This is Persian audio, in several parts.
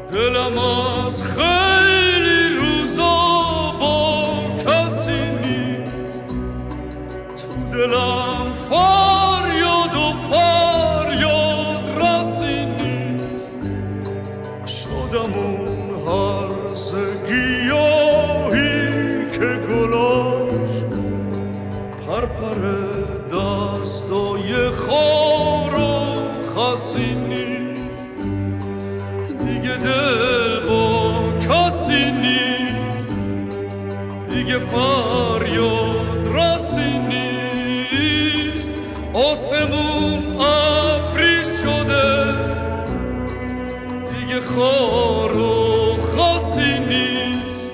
دلم از خیلی روزا با کسی نیست، تو دلم فریاد و فریاد رسی نیست. شدم اون هرز گیاهی که گلاش پرپر دستای خار و خسی نیست. دیگه دل با کسی نیست، دیگه فریاد رسی نیست. آسمون ابری شده، دیگه خار و خسی نیست.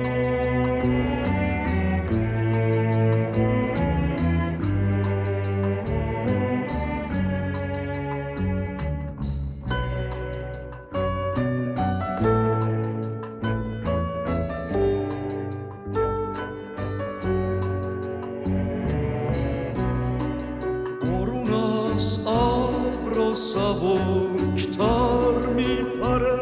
سبکتر میپره،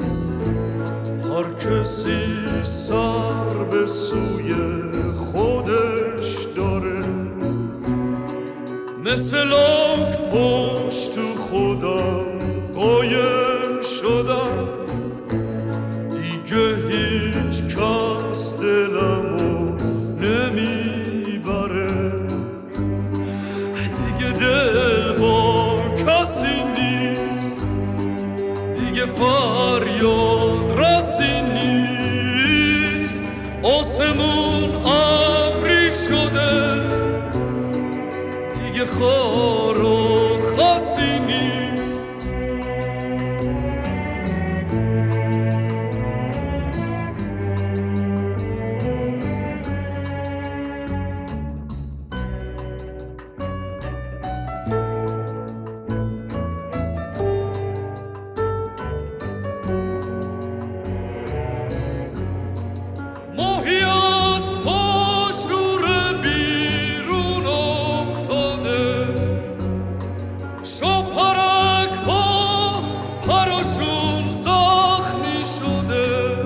هر کسی سر به سوی خودش داره. مثل آب پشت تو خودم قایم شدم، دیگه هیچ کس دلمو نمیبره. دیگه دل با کسی نیست، دیگه فریاد رسی نیست. آسمون ابری شده، دیگه خار و خسی نیست. ماهی از پاشور بیرون افتاده، شاپرک ها پراشون زخمی شده.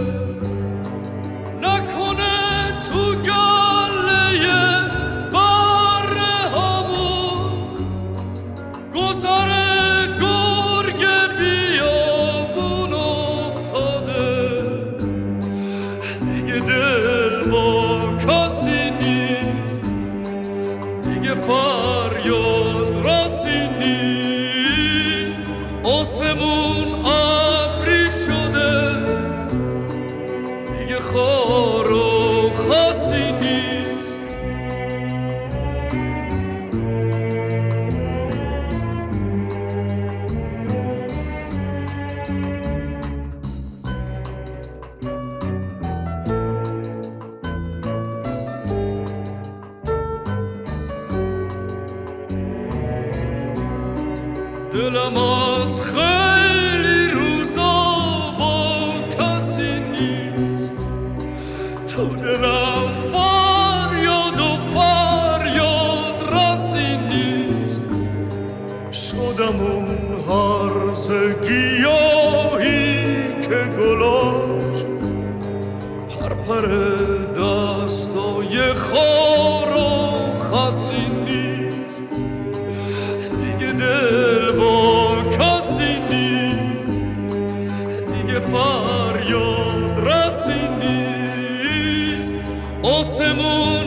نکنه تو گله بره همون گذر گرگ بیابون افتاده. دیگه دل با کسی نیست، دیگه فریاد رسی نیست. آسمون ابری شده، دیگه خار و خسی نیست. دلم از خیلی روزا با کسی نیست، تو دلم فریاد و فریاد رسی نیست. شدم اون هرز گیاهی که گلاش پرپر دستای خار و خسی نیست. دیگه دل با کسی نیست، دیگه فریاد رسی نیست. آسمون